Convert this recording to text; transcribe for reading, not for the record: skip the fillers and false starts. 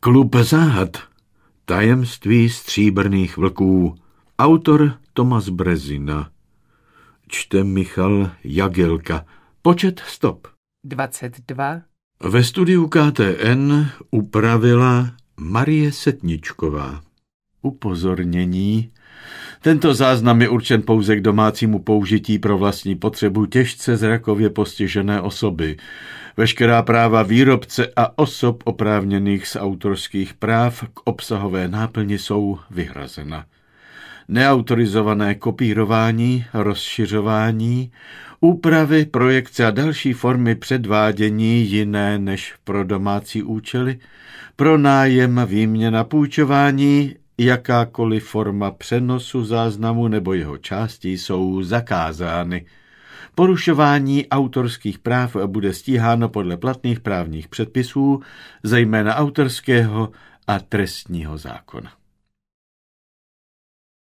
Klub záhad. Tajemství stříbrných vlků. Autor Tomas Brezina. Čte Michal Jagilka. Počet stop. 22. Ve studiu KTN upravila Marie Setničková. Upozornění. Tento záznam je určen pouze k domácímu použití pro vlastní potřebu těžce zrakově postižené osoby. Veškerá práva výrobce a osob oprávněných z autorských práv k obsahové náplni jsou vyhrazena. Neautorizované kopírování, rozšiřování, úpravy, projekce a další formy předvádění jiné než pro domácí účely, pronájem, výměna, půjčování, jakákoliv forma přenosu záznamu nebo jeho částí jsou zakázány. Porušování autorských práv bude stíháno podle platných právních předpisů, zejména autorského a trestního zákona.